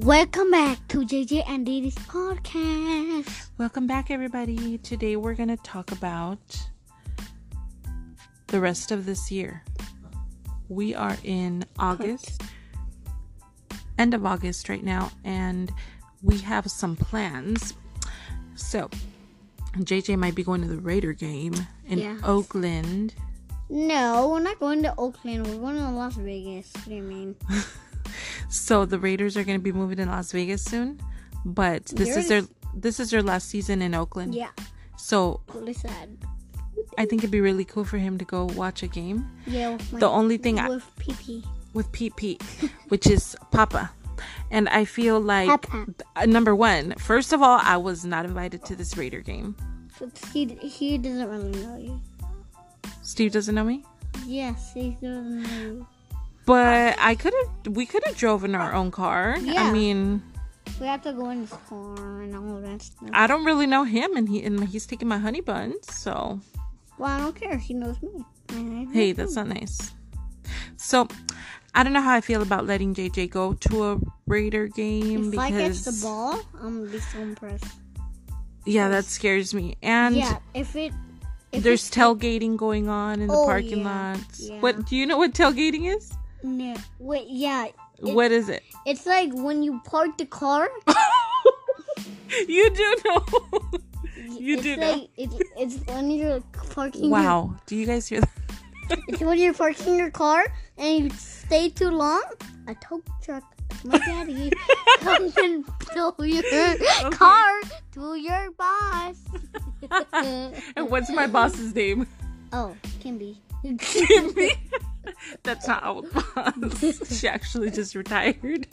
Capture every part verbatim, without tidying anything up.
Welcome back to J J and Diddy's podcast. Welcome back, everybody. Today we're going to talk about the rest of this year. We are in August, end of August right now, and we have some plans. So, J J might be going to the Raider game in Yeah. Oakland. No, we're not going to Oakland. We're going to Las Vegas. What do you mean? So the Raiders are going to be moving to Las Vegas soon, but this You're is their this is their last season in Oakland. Yeah. So Really sad. I think it'd be really cool for him to go watch a game. Yeah. With my, The only thing I, with P P. with Pete Pete, which is Papa, and I feel like Papa. uh, number one, first of all, I was not invited to this Raider game. But he he doesn't really know you. Steve doesn't know me, Yes, he doesn't know you. but I could have. We could have drove in our own car. Yeah. I mean, We have to go in his car and all that stuff. I don't really know him, and he and he's taking my honey buns. So Well, I don't care. He knows me. I hey, know that's him. not nice. So I don't know how I feel about letting J J go to a Raider game If because I catch the ball, I'm gonna be so impressed. yeah, that scares me. And Yeah, if it. If there's it's- tailgating going on in the Oh, parking yeah, lots. yeah. What do you know what tailgating is? No, wait, yeah. It- What is it? It's like when you park the car. You do know. You it's do know. like, It's, it's when you're parking. Wow. Do you guys hear that? Your, it's when you're parking your car and you stay too long. A tow truck, my daddy, comes and tow your car to your boss. And what's my boss's name? Oh, Kimby. Kimmy. That's not our boss. She actually just retired.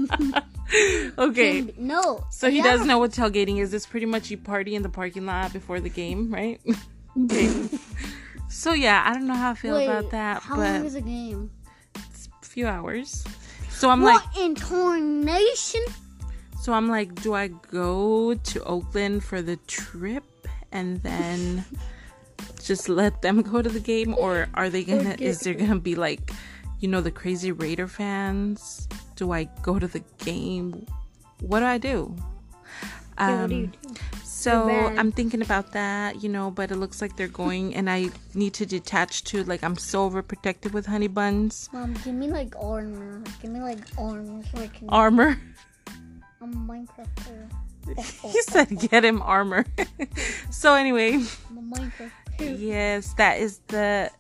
Okay. Kimby. No. So he yeah. does know what tailgating is. It's pretty much you party in the parking lot before the game, right? Okay. So yeah, I don't know how I feel Wait, about that, how but long is the game? it's a few hours. So I'm What like, in Tornation? so I'm like, do I go to Oakland for the trip and then just let them go to the game, or are they gonna? Okay. Is there gonna be like, you know, the crazy Raider fans? Do I go to the game? What do I do? Yeah, what do you Um, do? So You're bad. I'm thinking about that, you know, but it looks like they're going, and I need to detach to, like, I'm so overprotective with honey buns. Mom, give me like armor. Give me like armor so I can. Armor. I'm a Minecraft player. He said get him armor. So anyway, I'm a Minecraft player. yes, that is the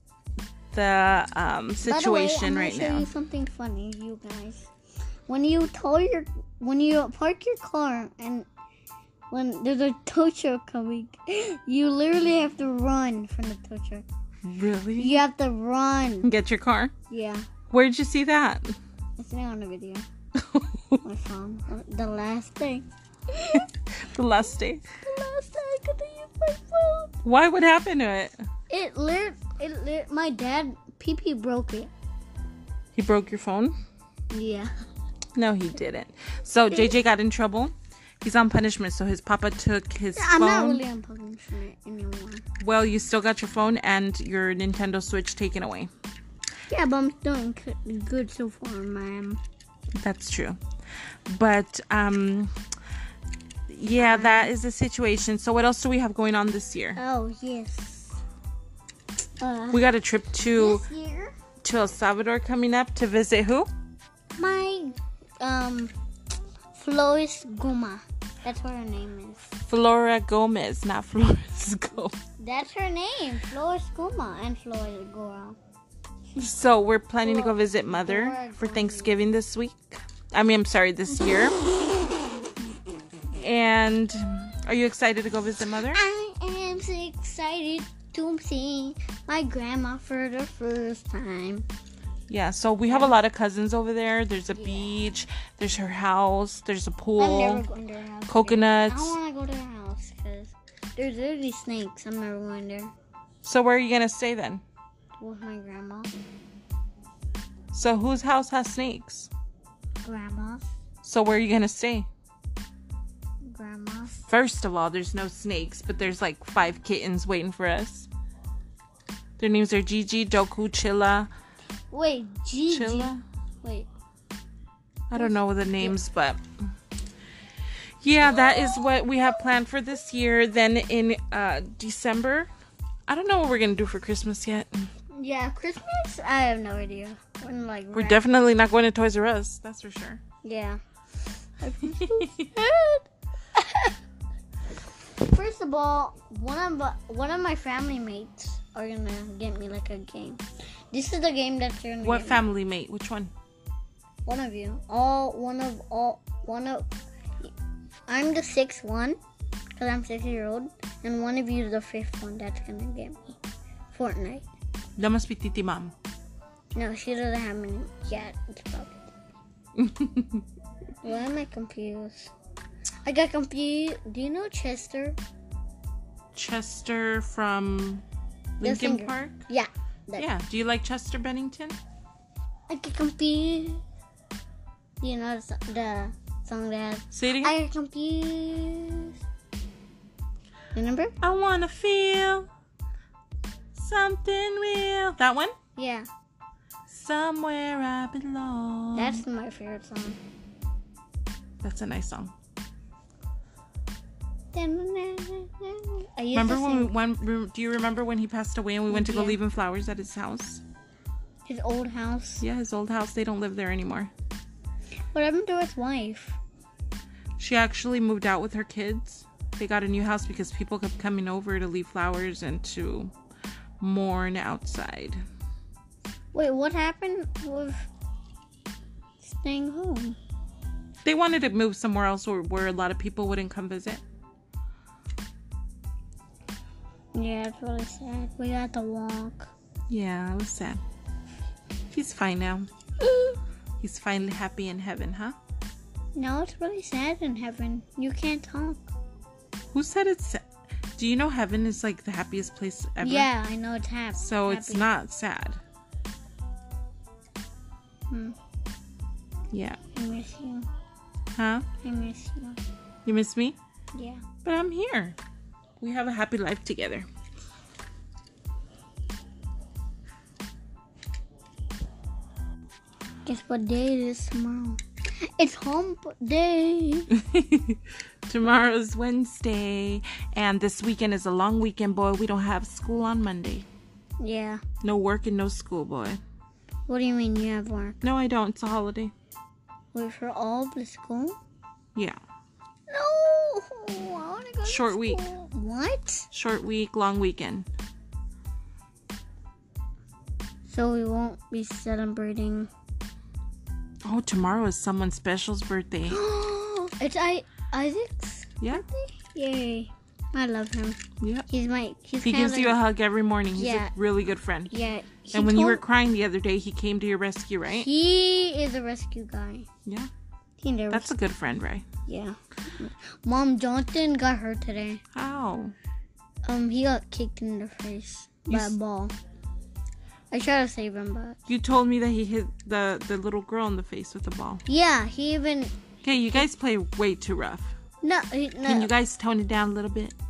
the um situation By the way, I'm right gonna show now. you something funny, you guys. When you tow your, when you park your car and when there's a tow truck coming, you literally have to run from the tow truck. Really? You have to run. Get your car. Yeah, Where'd you see that? it's there on the video. My phone. The last day. The last day. The last day I could use my phone. Why? What happened to it? It lit. It lit. My dad, P P broke it. He broke your phone? Yeah. No, he didn't. So J J got in trouble. He's on punishment, so his papa took his I'm phone. not really on punishment anymore. Well, you still got your phone and your Nintendo Switch taken away. Yeah, but I'm doing c- good so far, ma'am. That's true. But, um, yeah, that is the situation. So what else do we have going on this year? Oh yes. Uh, We got a trip to, this year, to El Salvador coming up to visit who? my um, Flores Guma. That's what her name is. Flora Gomez, not Flores Gomez. That's her name, Flores Guma and Flores Gora. So we're planning to go visit Mother for Thanksgiving this week. I mean, I'm sorry, this year. And are you excited to go visit Mother? I am so excited to see my grandma for the first time. Yeah, so we have a lot of cousins over there. There's a beach, there's her house, there's a I'm pool, never going to her house. coconuts. I don't want to go to her house because there's literally snakes. I'm never going there So where are you going to stay then? with my grandma. So whose house has snakes? Grandma's. So where are you going to stay? Grandma's. First of all, there's no snakes, but there's like five kittens waiting for us. Their names are Gigi, Doku, Chilla, Wait, Gigi. Chilla. Wait. I don't know the names, but yeah, that is what we have planned for this year. Then in uh, December, I don't know what we're gonna do for Christmas yet. Yeah, Christmas. I have no idea. When, like, We're right- definitely not going to Toys R Us. That's for sure. Yeah. I'm so sad. First of all, one of one of my family mates are gonna get me like a game. This is the game that you're gonna What get me. family mate? Which one? One of you. All one of all one of. I'm the sixth one, cause I'm six year old, and one of you is the fifth one that's gonna get me Fortnite. That must be Titi Mom. No, she doesn't have any yet. It's probably. Why am I confused? I got confused. Do you know Chester? Chester from The Lincoln singer. Park? Yeah. that- Yeah. Do you like Chester Bennington? I get confused. Do you know the, so- the song that has, Say it again. I get confused. Remember? I want to feel something real. That one? Yeah. Somewhere I belong. That's my favorite song. That's a nice song. I used Remember to when we sing when, do you remember when he passed away and we went to go Yeah. leave him flowers at his house? his old house. Yeah, his old house. They don't live there anymore. What happened to his wife? She actually moved out with her kids. They got a new house because people kept coming over to leave flowers and to mourn outside. Wait, what happened with staying home? They wanted to move somewhere else where, where a lot of people wouldn't come visit. Yeah, it's really sad. We got to walk. Yeah, it was sad. He's fine now. He's finally happy in heaven, huh? No, it's really sad in heaven. You can't talk. Who said it's sad? Do you know heaven is like the happiest place ever? Yeah, I know it's happy. So it's happy. not sad. Hmm. Yeah. I miss you. Huh? I miss you. You miss me? Yeah. But I'm here. We have a happy life together. Guess what day it is tomorrow? It's hump day. Tomorrow's Wednesday. And this weekend is a long weekend, boy. We don't have school on Monday. Yeah. No work and no school, boy. What do you mean you have work? No, I don't. It's a holiday. Wait for all of the school? Yeah. No. I want to go to Short week. school. What? Short week, long weekend. So we won't be celebrating. Oh, tomorrow is someone special's birthday. It's I Isaac's Yeah. birthday? Yay. I love him. Yeah. He's my he's He kinda gives you a like- hug every morning. He's Yeah. a really good friend. Yeah. he And when you were told- crying the other day, he came to your rescue, right? He is a rescue guy. Yeah. He never That's a good friend, right? Yeah. Mom Jonathan got hurt today. How? Um, he got kicked in the face You by a s- ball. I tried to save him, but You told me that he hit the, the little girl in the face with the ball. yeah, he even Okay, you guys play way too rough. no, he, no. Can you guys tone it down a little bit?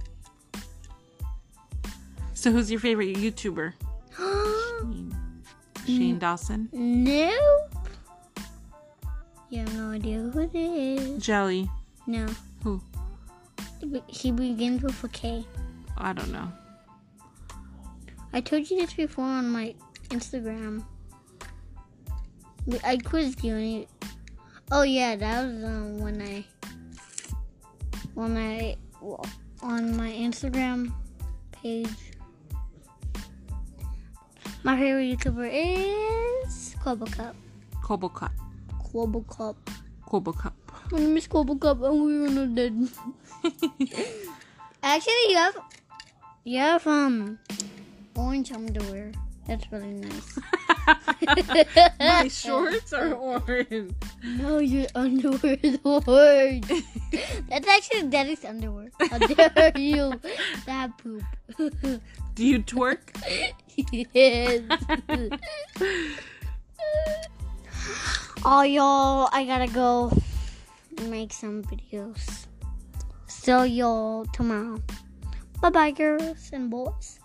So who's your favorite YouTuber? Shane, Shane Dawson? Nope. You have no idea who it is. Jelly. No. Who? He be- He begins with a K. I don't know. I told you this before on my Instagram. But I quizzed you and you... Oh yeah, that was um, when I... When I... well, on my Instagram page. My favorite YouTuber is... Kobo Cup. Kobo Cup. Kobo Cup. Kobo Cup. My name is Kobo Cup and we are not dead. Actually, you have... You have, um... orange underwear. That's really nice. My shorts are orange. No, your underwear is orange. That's actually Daddy's underwear. How dare you? That poop. Do you twerk? Yes. Oh, y'all, I gotta go make some videos. So, y'all, tomorrow. Bye-bye, girls and boys.